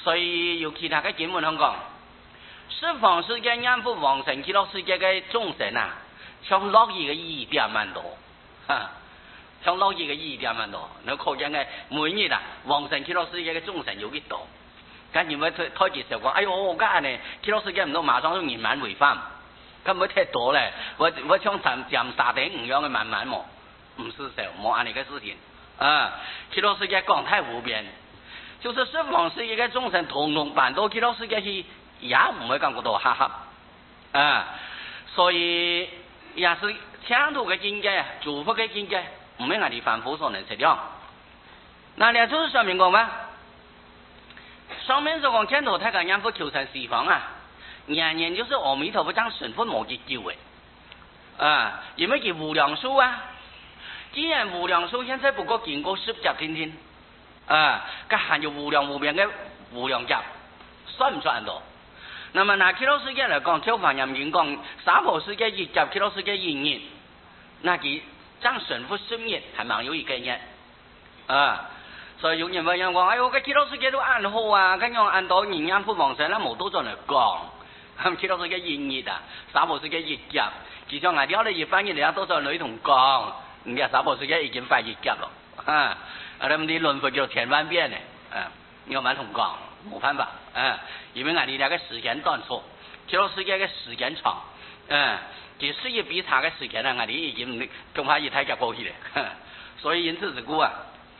所以有其他嘅经文讲，十方世界念佛往生极乐世界嘅众生啊，像乐意嘅意义点蛮多，像乐意嘅意义点蛮多。你可见嘅每日啊，往生极乐世界嘅众生有幾多？咁如果推介時候講，哎呦，我家呢極樂世界唔到馬上都圓滿回返，咁唔會太多咧。我像站沙頂唔樣嘅慢慢冇，唔是時候冇按呢個事情。極樂世界廣太無邊，就是十方世界嘅眾生統統辦到極樂世界去，也唔會感覺到哈哈。所以也是強度嘅境界，祝福嘅境界，唔係我哋凡夫所能測量。那兩就是說明講咩？上面所講見到太監念佛求生西方啊，年年就是阿彌陀佛將神佛無結救嘅，因為佢無量壽啊。既然無量壽現在不過經過10劫天天，佢還有無量無邊嘅無量劫，算唔算到？那麼拿極樂世界嚟講，超凡人員講三婆世界1劫，極樂世界1年，那佢將神佛10年係蠻有一個嘅，所以有人問我：哎呦，個極樂世界都安好啊，咁樣按到人間佛往生啦，冇多咗嚟講。咁極樂世界1年啊，三婆世界1劫，其實我哋咧越翻越嚟多咗女同講，而家三婆世界已經快1劫咯。咁啲輪迴叫千萬遍嘅，我們同講冇辦法，因為我哋嘅時間短促，極樂世界嘅時間長，其實一比差嘅時間咧，我哋已經恐怕一太劫過去了。所以因此是故啊。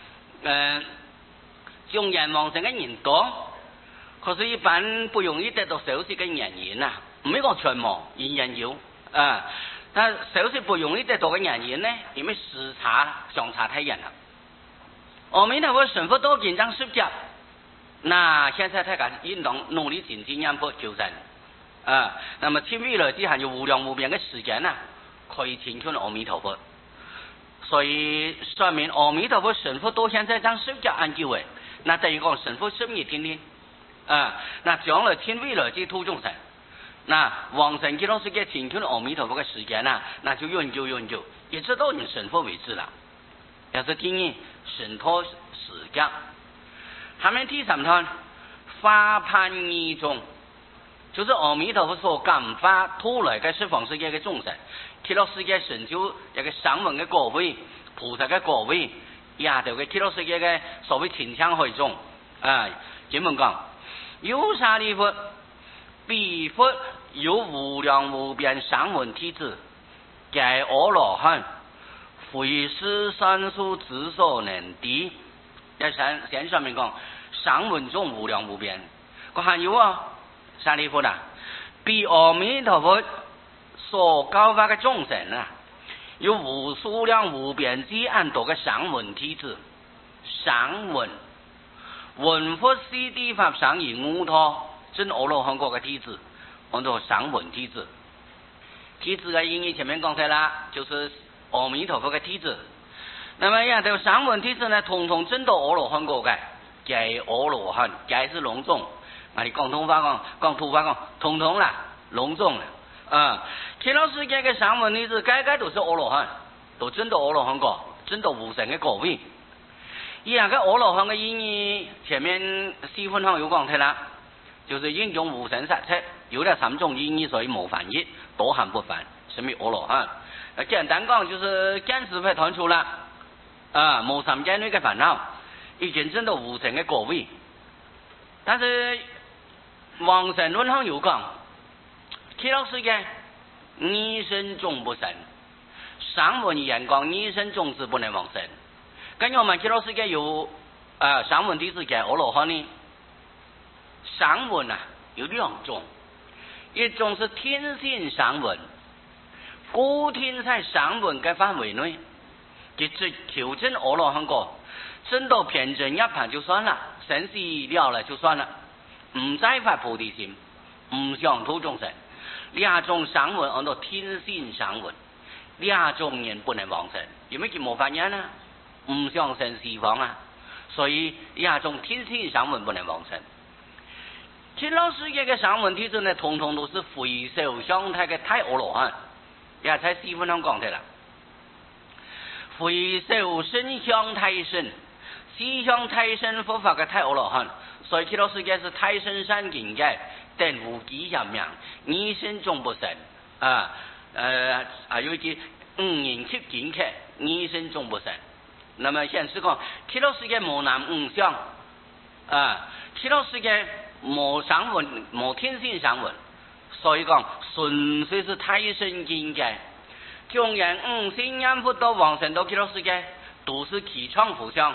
眾人往生嘅人多，可是一般不容易得到少數嘅人緣啊，唔係講全無，人有但少數不容易得到嘅人緣呢，因為時差相差太遠了。阿彌陀佛神佛都緊張10劫，那現在大家應當努力精進念佛求生，那麼天未來之下有無量無邊嘅時間啊，可以親近阿彌陀佛。所以說明阿彌陀佛神佛都現在將10劫安救嘅，那等於講神佛10年天天，那將來天未來之途眾生，那往生極樂世界親近阿彌陀佛嘅時間啊，那就永久，一直到你神佛為止啦。也是聽你神陀時間。下面第3段法判義中，就是阿彌陀佛所感化吐來嘅十方世界嘅眾生。極樂世界成就一個聲聞嘅果位，菩薩嘅果位，也就嘅極樂世界嘅所謂天槍會眾，經文講，有沙利佛，彼佛有無量無邊聲聞體智，解阿羅漢，非是善數之所能敵。先上面講，聲聞眾無量無邊，個還有沙利佛比阿彌陀佛所教化嘅眾生啊，有無數量無邊之安多嘅聲聞體智，聲聞聞佛四諦法上而悟陀真阿羅漢國嘅體智，叫做聲聞體智。體智嘅意義前面講晒啦，就是阿彌陀佛嘅體智。那麼呀，這個聲聞體智呢，統統真到阿羅漢國嘅，解阿羅漢，解是隆重，我哋廣東話講土話講，統統啦，隆重啦。極樂世界嘅聲聞體智，該都是阿羅漢，都真到阿羅漢國，真到無上嘅果位。而家嘅阿羅漢嘅意義，前面4分項有講睇啦，就是應種無神實質，有了3種意義，所以冇翻譯，多含不翻，什麼阿羅漢？簡單講就是見識派斷除啦，冇三界內嘅煩惱，已經真到無上嘅果位。但是往生論項有講。極樂世界異生終不生，聲聞眼光異生終是不能往生。跟我們極樂世界有聲聞體智解阿羅漢呢，聲聞有2種，一種是天性聲聞，固定在聲聞嘅範圍內，佢求證阿羅漢果，證到偏證一盤就算了，生死了了就算了，唔再發菩提心，唔想度眾生。2種聲聞按照天性聲聞，2種人不能往生，因為佢冇發現啊，唔想生西方所以2種天性聲聞不能往生。極樂世界嘅聲聞體智呢，統統都是非受相態嘅大阿羅漢，也在4分鐘講的啦。非受身相態身， 西向泰身佛法嘅太阿羅漢，所以極樂世界是泰身山境界，但無幾入命，二身終不成還有一句5年7境界，二身終不成。那麼現實講極樂世界無男無相極樂世界無聲聞無天性聲聞，所以講純粹是泰身境界。縱然5心念佛到往生到極樂世界，都是起創福相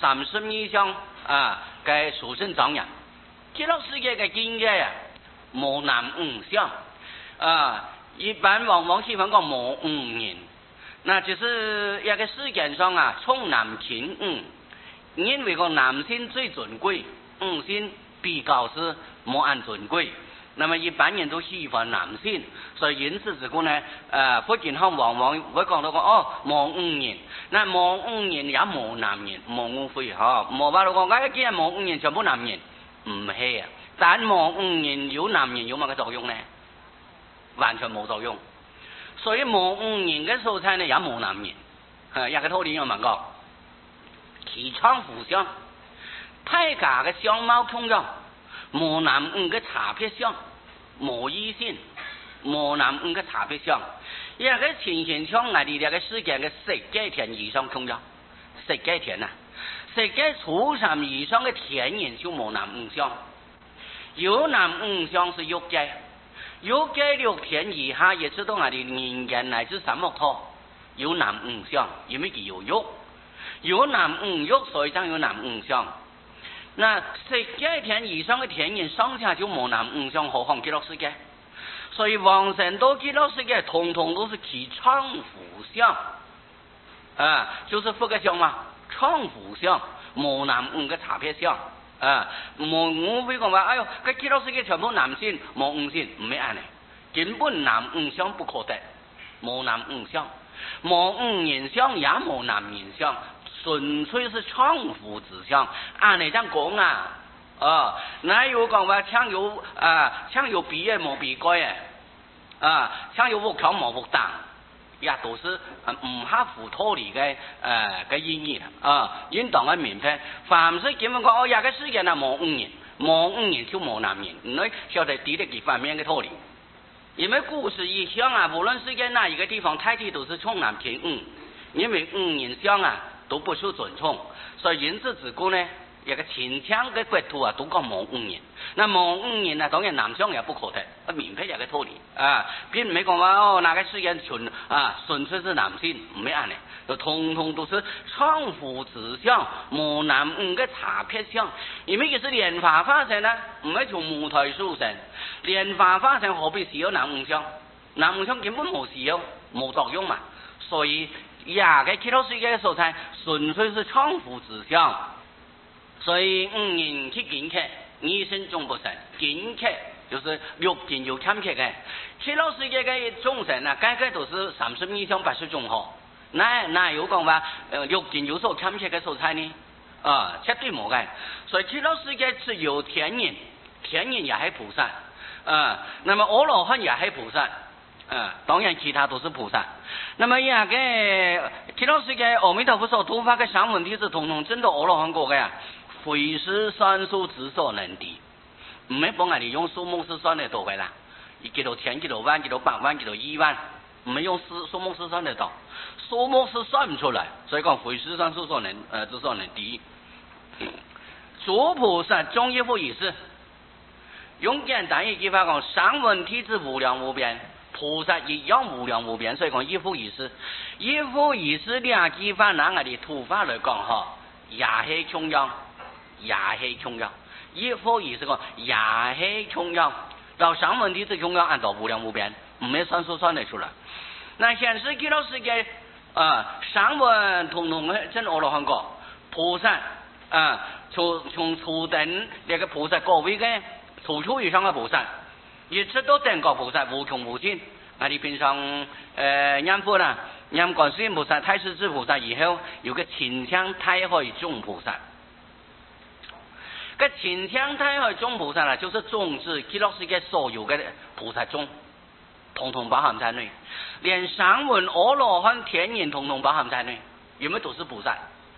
32相嘅殊勝莊嚴。極樂世界嘅境界無男無相一般往往喜歡講無人，那就是一個世間上重男輕女，因為個男性最尊貴，女性比較是冇按尊貴。那麼一般人都喜歡男性，所以因此之故呢，佛經上往往會講到冇人，那冇人也冇男人，冇誤會冇話到講，既然冇人全部男人，唔係但冇人有男人有乜嘅作用呢？完全冇作用。所以冇人嘅素材呢也冇男人，一個道理我問過，起創福相，大家嘅相貌同樣。無男女嘅差別相，無異性，無男女嘅差別相，一個情形像我哋一個世界嘅世界天以上同樣，世界天世界初三以上嘅天人就無男女相，有男女相是欲界，欲界6天以下也知道我哋人間乃至三惡道有男女相，因為佢有欲，有男女欲，所以才有男女相。那世界天以上的天人上下就無男女相，何況極樂世界？所以往生到極樂世界，統統都是起創福相就是佛嘅相嘛，創福相，無男女嘅差別相冇會講話，哎呦，個極樂世界全部男性冇女性，唔係咁嘅，根本男女相不可得，無男女相，冇女人相也冇男人相。純粹是創福之相，按你咁講哪有講話槍有比嘅冇比蓋槍有福強冇福當，也都是唔合乎道理嘅嘅意義應當嘅明白。凡是咁樣講，一個世界冇女人，冇女人就冇男人，你曉得第幾方面嘅道理？因為故事一向無論世界哪一個地方，大抵都是重男輕女，因為女人相都不受尊重，所以因此之故呢，一個清強嘅國土都講冇女人。那冇女人當然男相也不可得，明白一個道理並唔係講話那個世界純粹是男性，唔係咁嘅，就通通都是創福之相，冇男女嘅差別相。因為佢是蓮花化身唔係從母胎出生，蓮花化身何必需要男女相？男女相根本冇需要，冇作用嘛。所以嘅極樂世界嘅所在純粹是創福之相，所以5年7境界，二身終不成。境界就是6境有欠缺嘅，極樂世界嘅眾生個都是32相80種那有講話6境有所欠缺嘅所在呢？絕對冇嘅。所以極樂世界是有天人，天人也係菩薩那麼阿羅漢也係菩薩當然其他都是菩薩。那麼極樂世界阿彌陀佛所突發嘅聲聞弟子，統統證到阿羅漢果嘅非是算數之所能敵，唔係幫我哋用數目試算嚟度嘅啦，幾多千幾多萬幾多百萬幾多億萬，唔係用數目試算嚟度，數目是算唔出來，所以講非是算數之所能敵。諸菩薩終亦復如是，用簡單一句話講，聲聞弟子無量無邊，菩薩一樣無量無邊，所以講亦復如是。亦復如是兩句話拿我哋土法嚟講也係重要，也係重要。亦復如是講也係重要，到聲聞弟子重要按照無量無邊，唔係算數算得出來。那現實極樂世界聲聞統統證阿羅漢果，菩薩從初等那個菩薩各位嘅初初以上嘅菩薩，一直都等覺菩薩無窮無盡。我哋平常念佛念觀世音菩薩、太師智菩薩以後，有個清香太海眾菩薩。個清香太海眾菩薩就是總指極樂世界所有嘅菩薩眾，統統包含在內，連聲聞阿羅漢天人統統包含在內，因為都是菩薩。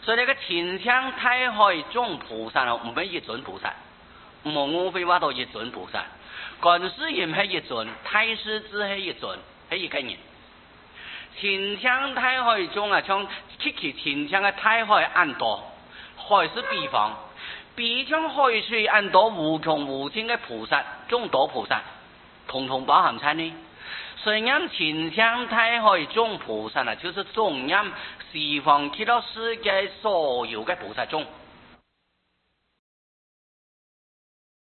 所以呢个天香太海众菩萨唔係一尊菩薩，冇我非話到一尊菩薩，觀世音係一尊，太師子係一尊，係一個人。天香太海中啊，像去天香嘅太海岸多，海是比方，比像海水岸多無窮無盡嘅菩薩，眾多菩薩，統統包含晒呢。所以啱天香太海眾菩薩啊，就是中央西方極樂世界所有嘅菩薩中。